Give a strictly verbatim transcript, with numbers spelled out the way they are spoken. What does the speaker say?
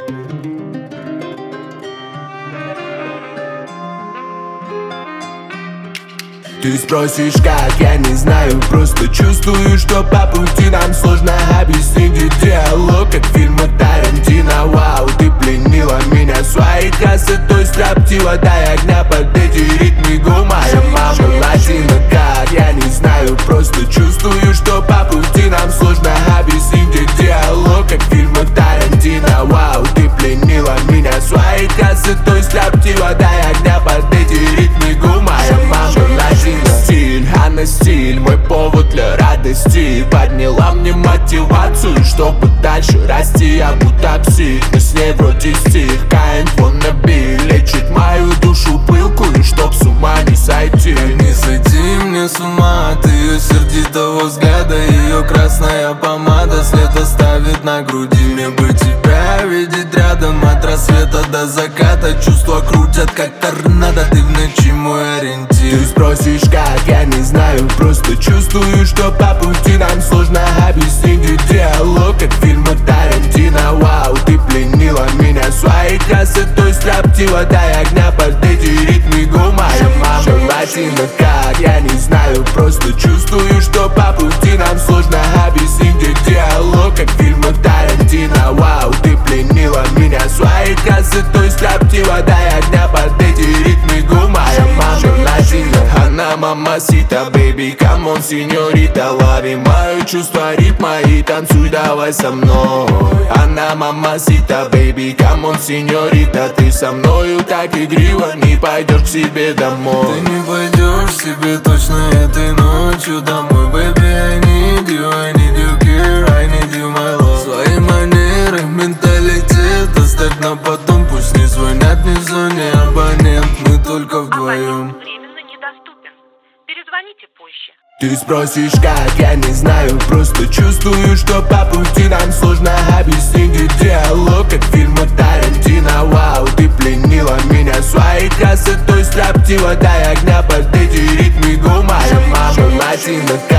Ты спросишь как, я не знаю, просто чувствую, что по пути нам сложно объяснить диалог, как фильмы Тарантино. Вау, ты пленила меня своей красотой, строптива, дай огня под эти ритмы. Го, моя мама латина, как, я не знаю, просто чувствую, что по пути нам сложно объяснить диалог, как фильмы Тарантино. Вау, ты пленила меня своей красотой, строптива, дай огня под эти ритмы. Го, моя мама латина. Стиль, она стиль, мой повод для радости. Подняла мне мотивацию, чтобы дальше расти. Я будто псих, но с ней вроде стих. Kind wannabe лечит мою душу пылкую, чтоб с ума не сойти. Не сойти мне с ума от ее сердитого взгляда. Ее красная помада след оставит на груди. Мне бы тебя видеть рядом от рассвета до заката. Чувства крутят как торнадо, ты в ночи мой ориентир. Ты спросишь как, я не знаю, просто чувствую, что по пути нам сложно объяснить диалог, как фильмы Тарантино. Вау, ты пленила меня своей красотой, строптива, дай огня под эти ритмы. Го, моя мама латина, как, я не знаю, просто чувствую, что по пути нам сложно объяснить диалог, как фильмы Тарантино. Вау, ты пленила меня своей красотой, строптива, дай огня под эти ритмы. Го, моя мама латина. Она мамасита, baby, come on, сеньорита. Лови мои чувства, ритма и танцуй давай со мной. Она мамасита, baby, come on, сеньорита. Ты со мною так игриво, не пойдешь к себе домой. Ты не пойдешь к себе точно этой ночью домой, baby. I need you, I need you here, I need you, my love. Свои манеры, менталитет оставь на потом. Пусть не звонят, не в зоне абонент, мы только вдвоем. Временно недоступен. Перезвоните позже. Ты спросишь как, я не знаю, просто чувствую, что по пути нам сложно объяснить диалог, как фильмы Тарантино. Вау, ты пленила меня своей красотой, строптива, дай огня под эти ритмы. Го, моя мама латина.